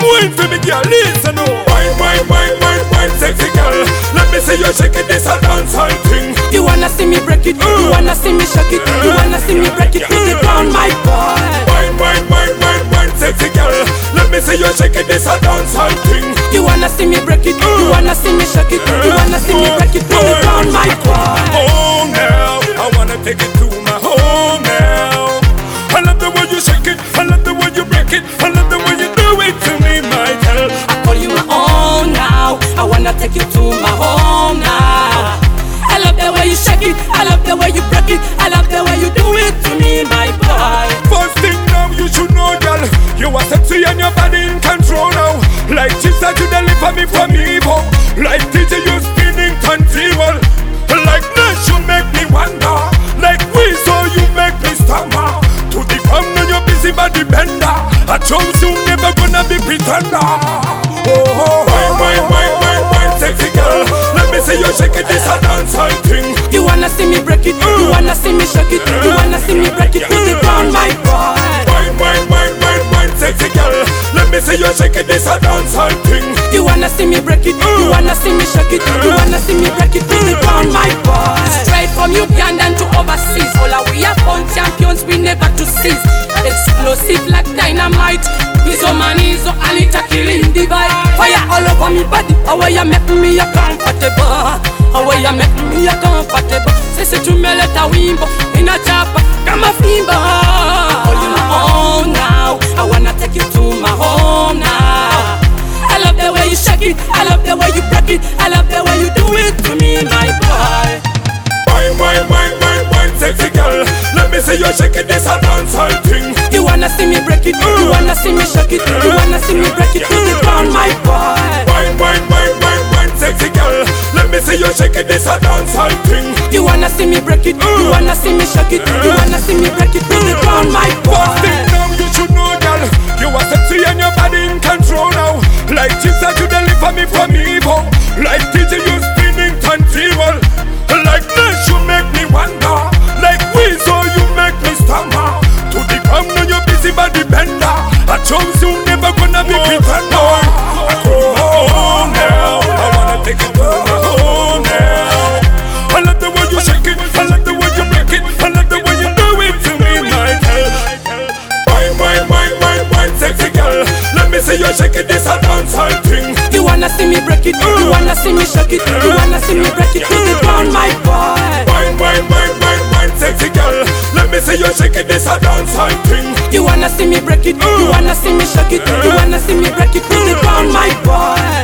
wine for me, girl, listen now. Wine, sexy girl. Let me see you shaking this a dancehall thing. You wanna see me break it? You wanna see me shake it? You wanna see me break it? Put it down, my boy. Wine, sexy girl. Let me see you shaking this a dancehall thing. You wanna see me break it? You wanna see me shake it? You wanna see me break it? Put it down, my boy. Home now, I wanna take it to my home now. I love the way you shake it, I love the way you break it, I love the way you do it to me, my girl. I call you my own now. I wanna take you to my home now. I love the way you shake it, I love the way you break it, I love the way you do it to me, my boy. First thing now you should know, girl, you are sexy and your body in control now. Like Jesus, you deliver me from evil. Like DJ, you spinning turntable. Like Nash, you make me wonder. Like Weezer, you make me stammer. To the ground now you're busy body bender. I chose you, never gonna be pretender. Wine, sexy girl. Let me see you shake it, this a dancehall thing. You wanna see me break it? You wanna see me shake it? You wanna see me break it? Put it down, my boy. Wine, sexy girl. Let me see you shake it, this a dancehall thing. You wanna see me break it? You wanna see me shake it? You wanna see me break it? Put it down, my boy. Straight from Uganda to overseas, all our we are born champions, we never to cease. Explosive like dynamite. Izo manizo Anita killing the vibe. Fire all over me body. How you make me a comfortable? How you make me a comfortable? Say to me let a wimbo in a chopper, come a fimbo. Call you my own now. I wanna take you to my home now. I love the way you shake it, I love the way you break it, I love the way you do it to me, my boy. Wine, sexy girl. Let me see you shake it, this a dancehall thing. You wanna see me break it? You wanna see me shake it? You wanna see me break it? Put it down, my boy. Wine, sexy girl. Let me see you shake it, this a dancehall thing. You wanna see me break it? You wanna see me shake it? You wanna see me break it? Put it down, my boy. First thing now you should know, girl, you are sexy and your body in control now. Like Jesus, you deliver me from evil. Like DJ, you spinning turntable. Like Nash, you make me wonder. Like Weezer, you make me stammer. To the ground now you're busy body bender. I chose you, never gonna be pretender. I call you my home now. I wanna take it to my home now. I love the way you shake it, I love the way you break it, I love the way you do it to me, my girl. Wine, sexy girl. Let me see you shake it, this a dancehall thing. You wanna see me break it? You wanna see me shake it? You wanna see me break it? Put it down, my boy. Wine, sexy girl. Let me see you shake it, this a dancehall thing. You wanna see me break it? You wanna see me shake it? You wanna see me break it? Put it down, my boy.